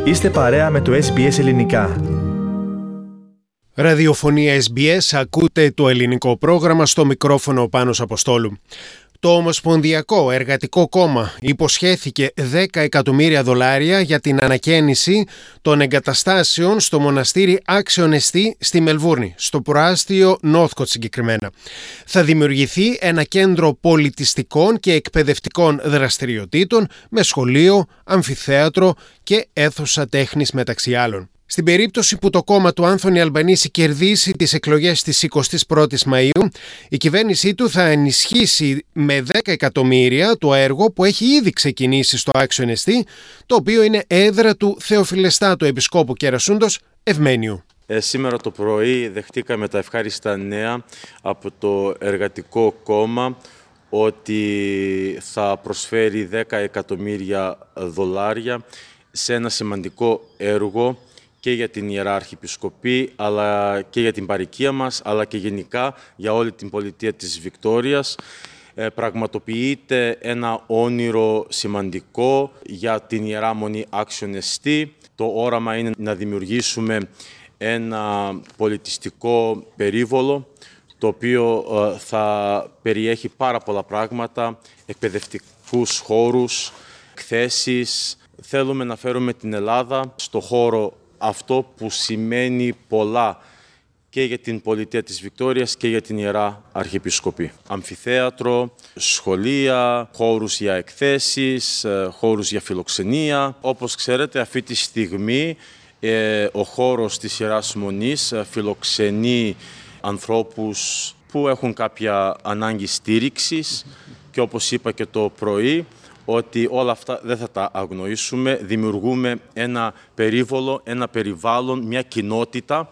Είστε παρέα με το SBS Ελληνικά. Ραδιοφωνία SBS, ακούτε το ελληνικό πρόγραμμα, στο μικρόφωνο Πάνος Αποστόλου. Το Ομοσπονδιακό Εργατικό Κόμμα υποσχέθηκε $10 εκατομμύρια για την ανακαίνιση των εγκαταστάσεων στο μοναστήρι Άξιον Εστί στη Μελβούρνη, στο προάστιο Northcote συγκεκριμένα. Θα δημιουργηθεί ένα κέντρο πολιτιστικών και εκπαιδευτικών δραστηριοτήτων με σχολείο, αμφιθέατρο και αίθουσα τέχνης μεταξύ άλλων. Στην περίπτωση που το κόμμα του Άνθονι Αλμπανίση κερδίσει τις εκλογές της 21ης Μαΐου, η κυβέρνησή του θα ενισχύσει με $10 εκατομμύρια το έργο που έχει ήδη ξεκινήσει στο Άξιον Εστί, το οποίο είναι έδρα του Θεοφιλεστάτου Επισκόπου Κερασούντος Ευμένιου. Σήμερα το πρωί δεχτήκαμε τα ευχάριστα νέα από το Εργατικό Κόμμα ότι θα προσφέρει $10 εκατομμύρια σε ένα σημαντικό έργο και για την Ιερά Αρχιεπισκοπή, αλλά και για την παροικία μας, αλλά και γενικά για όλη την πολιτεία της Βικτόριας. Πραγματοποιείται ένα όνειρο σημαντικό για την Ιερά Μονή Άξιον Εστί. Το όραμα είναι να δημιουργήσουμε ένα πολιτιστικό περίβολο, το οποίο θα περιέχει πάρα πολλά πράγματα, εκπαιδευτικούς χώρους, εκθέσεις. Θέλουμε να φέρουμε την Ελλάδα στο χώρο αυτό που σημαίνει πολλά και για την πολιτεία της Βικτόριας και για την Ιερά Αρχιεπισκοπή. Αμφιθέατρο, σχολεία, χώρους για εκθέσεις, χώρους για φιλοξενία. Όπως ξέρετε, αυτή τη στιγμή ο χώρος της Ιεράς Μονής φιλοξενεί ανθρώπους που έχουν κάποια ανάγκη στήριξης και όπως είπα και το πρωί, ότι όλα αυτά δεν θα τα αγνοήσουμε. Δημιουργούμε ένα περίβολο, ένα περιβάλλον, μια κοινότητα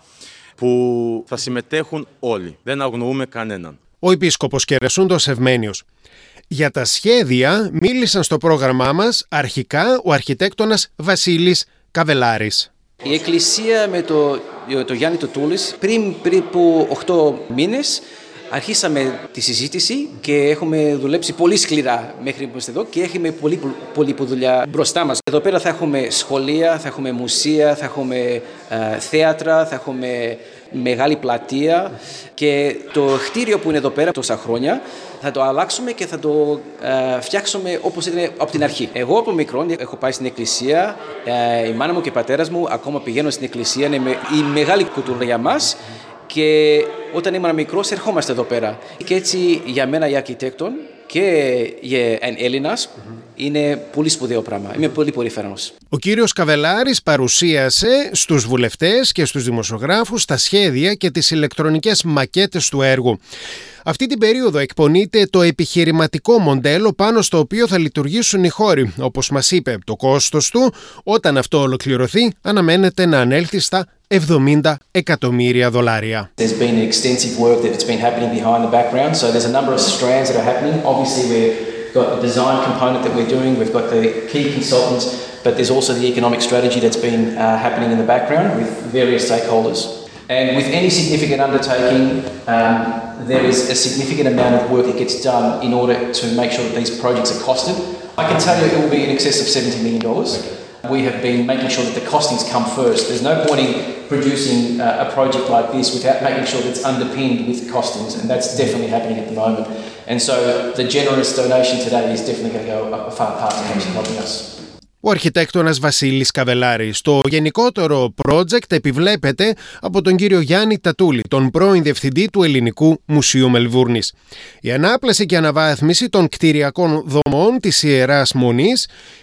που θα συμμετέχουν όλοι. Δεν αγνοούμε κανέναν. Ο Επίσκοπος Κερασούντος Ευμένιος. Για τα σχέδια μίλησαν στο πρόγραμμά μας αρχικά ο αρχιτέκτονας Βασίλης Καβελάρης. Η Εκκλησία με το Γιάννη Τωτούλης πριν περίπου 8 μήνες αρχίσαμε τη συζήτηση και έχουμε δουλέψει πολύ σκληρά μέχρι που είμαστε εδώ και έχουμε πολύ δουλειά μπροστά μας. Εδώ πέρα θα έχουμε σχολεία, θα έχουμε μουσεία, θα έχουμε θέατρα, θα έχουμε μεγάλη πλατεία και το κτίριο που είναι εδώ πέρα τόσα χρόνια θα το αλλάξουμε και θα το φτιάξουμε όπως ήταν από την αρχή. Εγώ από μικρόν έχω πάει στην εκκλησία, η μάνα μου και ο πατέρας μου ακόμα πηγαίνουν στην εκκλησία, είναι η μεγάλη κουλτούρα για μας. Και όταν ήμουν μικρός ερχόμαστε εδώ πέρα. Και έτσι για μένα η αρχιτέκτον και για έναν Έλληνας είναι πολύ σπουδαίο πράγμα. Είμαι πολύ περήφανος. Ο κύριος Καβελάρης παρουσίασε στους βουλευτές και στους δημοσιογράφους τα σχέδια και τις ηλεκτρονικές μακέτες του έργου. Αυτή την περίοδο εκπονείται το επιχειρηματικό μοντέλο πάνω στο οποίο θα λειτουργήσουν οι χώροι. Όπως μας είπε, το κόστος του, όταν αυτό ολοκληρωθεί, αναμένεται να ανέλθει στα $70 εκατομμύρια. There's been extensive work that's been happening behind the background, so there's a number of strands that are happening. Obviously, we've got the design component that we're doing, we've got the key consultants, but there's also the economic strategy that's been happening in the background with various stakeholders. And with any significant undertaking, there is a significant amount of work that gets done in order to make sure that these projects are costed. I can tell you it will be in excess of $70 million. We have been making sure that the costings come first. There's no point in producing a project like this without making sure that it's underpinned with costings, and that's definitely happening at the moment. And so the generous donation today is definitely going to go a far part to helping us. Ο αρχιτέκτονας Βασίλης Καβελάρης. Το γενικότερο project επιβλέπεται από τον κύριο Γιάννη Τατούλη, τον πρώην διευθυντή του Ελληνικού Μουσείου Μελβούρνης. Η ανάπλαση και αναβάθμιση των κτηριακών δομών της Ιεράς Μονής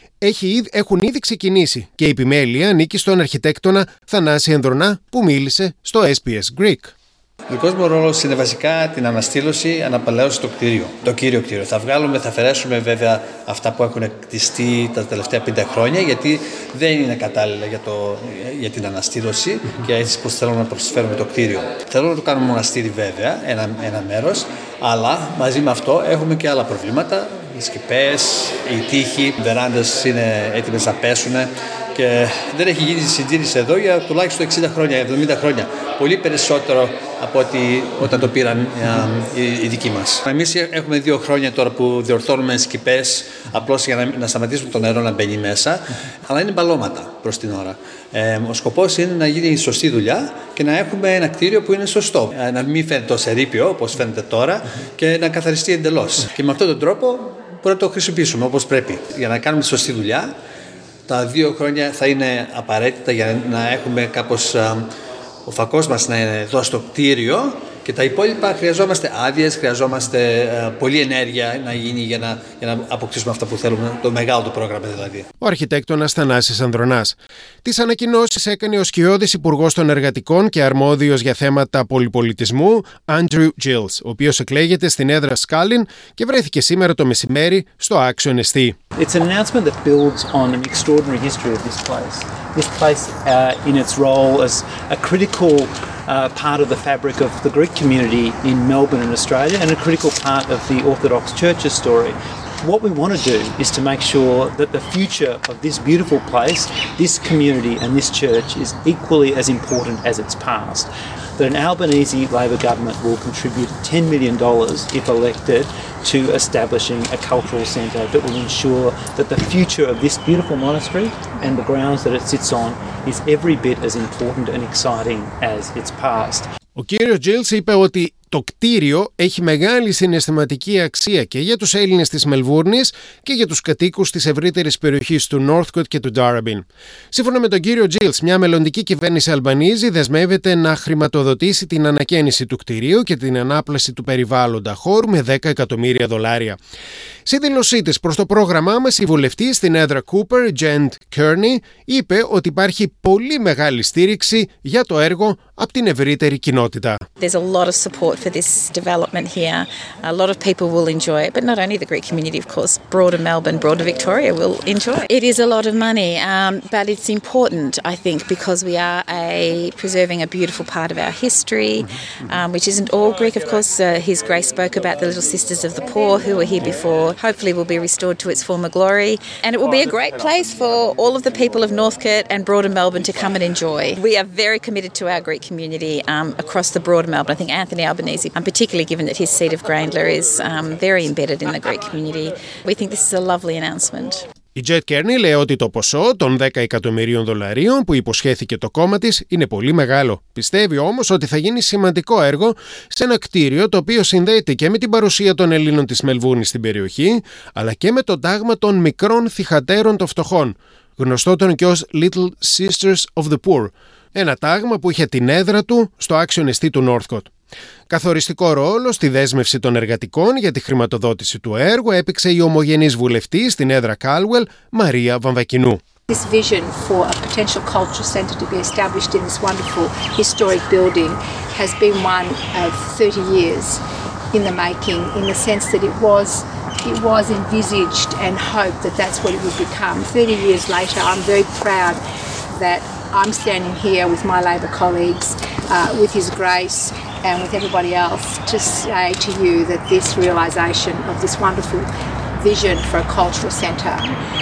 έχουν ήδη ξεκινήσει και η επιμέλεια ανήκει στον αρχιτέκτονα Θανάση Ενδρονά που μίλησε στο SBS Greek. Ο δικός μου ρόλος είναι βασικά την αναστήλωση, αναπαλαίωση του κτηρίου. Το κύριο κτίριο. Θα αφαιρέσουμε βέβαια αυτά που έχουν κτιστεί τα τελευταία 5 χρόνια, γιατί δεν είναι κατάλληλα για την αναστήλωση και έτσι πως θέλουμε να προσφέρουμε το κτίριο. Θέλω να το κάνουμε μοναστήρι βέβαια, ένα μέρος, αλλά μαζί με αυτό έχουμε και άλλα προβλήματα. Οι σκεπές, οι τοίχοι, οι βεράντες είναι έτοιμες να πέσουν. Και δεν έχει γίνει συντήρηση εδώ για τουλάχιστον 60 χρόνια, 70 χρόνια. Πολύ περισσότερο από ότι όταν το πήραν οι δικοί μας. Εμείς έχουμε 2 χρόνια τώρα που διορθώνουμε σκηπές απλώς για να σταματήσουμε το νερό να μπαίνει μέσα, αλλά είναι μπαλώματα προς την ώρα. Ο σκοπός είναι να γίνει η σωστή δουλειά και να έχουμε ένα κτίριο που είναι σωστό. Να μην φαίνεται ως ερείπιο όπως φαίνεται τώρα και να καθαριστεί εντελώς. Και με αυτόν τον τρόπο μπορούμε να το χρησιμοποιήσουμε όπως πρέπει. Για να κάνουμε τη σωστή δουλειά, τα 2 χρόνια θα είναι απαραίτητα για να έχουμε κάπως ο φακός μας να είναι εδώ στο κτίριο και τα υπόλοιπα χρειαζόμαστε άδειες, χρειαζόμαστε πολλή ενέργεια να γίνει για να αποκτήσουμε αυτά που θέλουμε, το μεγάλο το πρόγραμμα δηλαδή. Ο αρχιτέκτονας Θανάσης Ανδρωνάς. Τις ανακοινώσεις έκανε ο σκιώδης υπουργός των εργατικών και αρμόδιος για θέματα πολυπολιτισμού, Andrew Gills, ο οποίος εκλέγεται στην έδρα Σκάλιν και βρέθηκε σήμερα το μεσημέρι στο Action ST. It's an announcement that builds on an extraordinary history of this place. This place in its role as a critical part of the fabric of the Greek community in Melbourne and Australia and a critical part of the Orthodox Church's story. What we want to do is to make sure that the future of this beautiful place, this community and this church is equally as important as its past. That an Albanese Labor government will contribute $10 million if elected to establishing a cultural centre that will ensure that the future of this beautiful monastery and the grounds that it sits on is every bit as important and exciting as its past. Ο κύριος Gills είπε ότι το κτίριο έχει μεγάλη συναισθηματική αξία και για τους Έλληνες της Μελβούρνης και για τους κατοίκους της ευρύτερης περιοχής του Northcote και του Darebin. Σύμφωνα με τον κύριο Gills, μια μελλοντική κυβέρνηση Αλμπανίζη δεσμεύεται να χρηματοδοτήσει την ανακαίνιση του κτιρίου και την ανάπλαση του περιβάλλοντα χώρου με $10 εκατομμύρια. Στη δήλωσή της προς το πρόγραμμά μας, η βουλευτής στην έδρα Cooper, Jen Kearney, είπε ότι υπάρχει πολύ μεγάλη στήριξη για το έργο από την ευρύτερη κοινότητα. There's a lot of support for this development here. A lot of people will enjoy it, but not only the Greek community, of course, broader Melbourne, broader Victoria will enjoy it. It is a lot of money, but it's important, I think, because we are preserving a beautiful part of our history, which isn't all Greek. Of course, His Grace spoke about the Little Sisters of the Poor who were here before. Hopefully will be restored to its former glory. And it will be a great place for all of the people of Northcote and broader Melbourne to come and enjoy. We are very committed to our Greek community across the broader Melbourne. I think Anthony Albanese, particularly given that his seat of Grayndler is very embedded in the Greek community. We think this is a lovely announcement. Η Jet Kearney λέει ότι το ποσό των $10 εκατομμυρίων που υποσχέθηκε το κόμμα της είναι πολύ μεγάλο. Πιστεύει όμως ότι θα γίνει σημαντικό έργο σε ένα κτίριο το οποίο συνδέεται και με την παρουσία των Ελλήνων της Μελβούρνης στην περιοχή, αλλά και με το τάγμα των μικρών θυχατέρων των φτωχών, γνωστότερο και ως Little Sisters of the Poor, ένα τάγμα που είχε την έδρα του στο Action ST του Northcote. Καθοριστικό ρόλο στη δέσμευση των εργατικών για τη χρηματοδότηση του έργου έπαιξε η ομογενής βουλευτή στην έδρα Calwell, Μαρία Βαμβακινού. This vision for a potential cultural centre to be established in this wonderful historic building has been one of 30 years in the making, in the sense that it was envisaged and hoped that that's what it would become. 30 years later, I'm very proud that I'm standing here with my Labor colleagues, with His Grace and with everybody else to say to you that this realisation of this wonderful vision for a cultural centre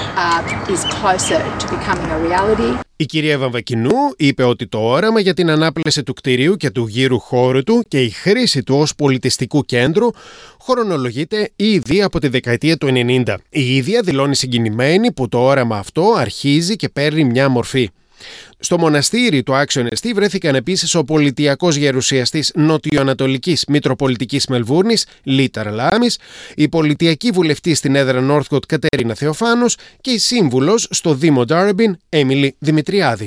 is closer to becoming a reality. Η κυρία Βαμβακινού είπε ότι το όραμα για την ανάπλαση του κτηρίου και του γύρου χώρου του και η χρήση του ως πολιτιστικού κέντρου χρονολογείται ήδη από τη δεκαετία του 90. Η ίδια δηλώνει συγκινημένη που το όραμα αυτό αρχίζει και παίρνει μια μορφή. Στο μοναστήρι του Action ST βρέθηκαν επίσης ο πολιτιακός γερουσιαστής νοτιοανατολικής Μητροπολιτικής Μελβούρνης, Λίταρ Λάμις, η πολιτιακή βουλευτή στην έδρα Northcote Κατέρινα Θεοφάνος και η σύμβουλος στο Δήμο Darebin, Έμιλι Δημητριάδη.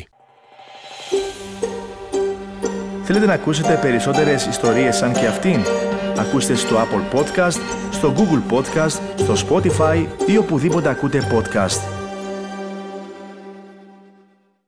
Θέλετε να ακούσετε περισσότερες ιστορίες σαν και αυτήν? Ακούστε στο Apple Podcast, στο Google Podcast, στο Spotify ή οπουδήποτε ακούτε podcast.